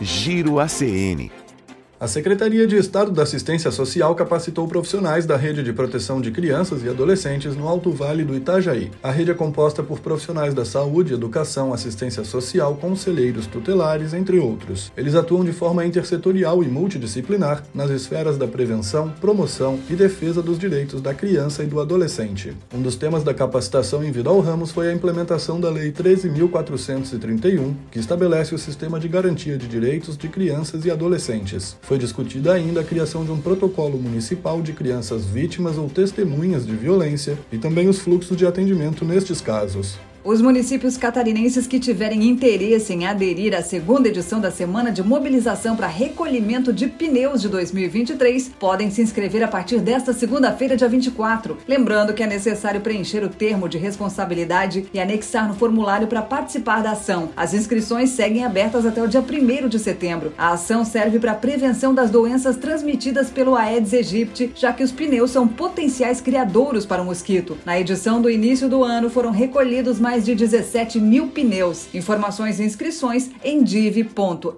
Giro ACN. A Secretaria de Estado da Assistência Social capacitou profissionais da Rede de Proteção de Crianças e Adolescentes no Alto Vale do Itajaí. A rede é composta por profissionais da saúde, educação, assistência social, conselheiros tutelares, entre outros. Eles atuam de forma intersetorial e multidisciplinar nas esferas da prevenção, promoção e defesa dos direitos da criança e do adolescente. Um dos temas da capacitação em Vidal Ramos foi a implementação da Lei 13.431, que estabelece o sistema de garantia de direitos de crianças e adolescentes. Foi discutida ainda a criação de um protocolo municipal de crianças vítimas ou testemunhas de violência e também os fluxos de atendimento nestes casos. Os municípios catarinenses que tiverem interesse em aderir à segunda edição da Semana de Mobilização para Recolhimento de Pneus de 2023 podem se inscrever a partir desta segunda-feira, dia 24. Lembrando que é necessário preencher o termo de responsabilidade e anexar no formulário para participar da ação. As inscrições seguem abertas até o dia 1º de setembro. A ação serve para a prevenção das doenças transmitidas pelo Aedes aegypti, já que os pneus são potenciais criadouros para o mosquito. Na edição do início do ano foram recolhidos mais de 17 mil pneus. Informações e inscrições em div.sc.gov.br.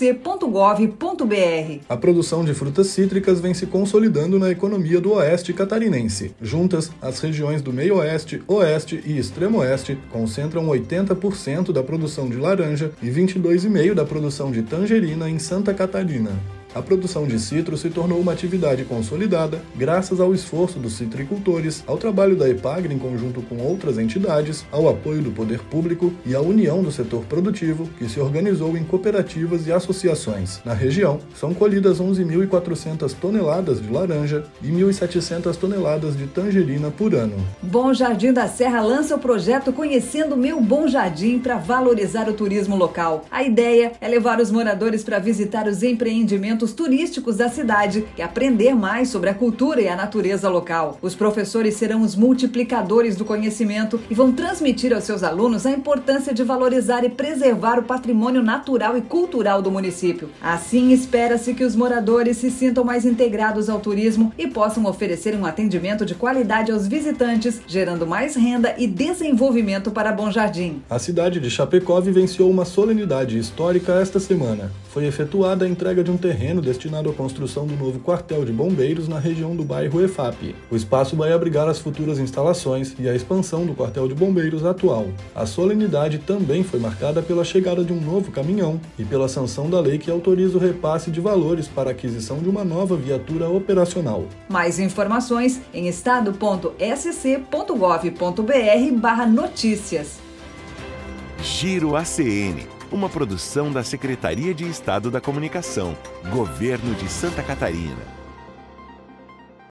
A produção de frutas cítricas vem se consolidando na economia do oeste catarinense. Juntas, as regiões do meio-oeste, oeste e extremo-oeste concentram 80% da produção de laranja e 22,5% da produção de tangerina em Santa Catarina. A produção de citros se tornou uma atividade consolidada graças ao esforço dos citricultores, ao trabalho da EPAGRE em conjunto com outras entidades, ao apoio do poder público e à união do setor produtivo, que se organizou em cooperativas e associações. Na região, são colhidas 11.400 toneladas de laranja e 1.700 toneladas de tangerina por ano. Bom Jardim da Serra lança o projeto Conhecendo Meu Bom Jardim para valorizar o turismo local. A ideia é levar os moradores para visitar os empreendimentos turísticos da cidade e aprender mais sobre a cultura e a natureza local. Os professores serão os multiplicadores do conhecimento e vão transmitir aos seus alunos a importância de valorizar e preservar o patrimônio natural e cultural do município. Assim, espera-se que os moradores se sintam mais integrados ao turismo e possam oferecer um atendimento de qualidade aos visitantes, gerando mais renda e desenvolvimento para Bom Jardim. A cidade de Chapecó vivenciou uma solenidade histórica esta semana. Foi efetuada a entrega de um terreno destinado à construção do novo quartel de bombeiros na região do bairro EFAP. O espaço vai abrigar as futuras instalações e a expansão do quartel de bombeiros atual. A solenidade também foi marcada pela chegada de um novo caminhão e pela sanção da lei que autoriza o repasse de valores para a aquisição de uma nova viatura operacional. Mais informações em estado.sc.gov.br/notícias. Giro ACN, uma produção da Secretaria de Estado da Comunicação, Governo de Santa Catarina.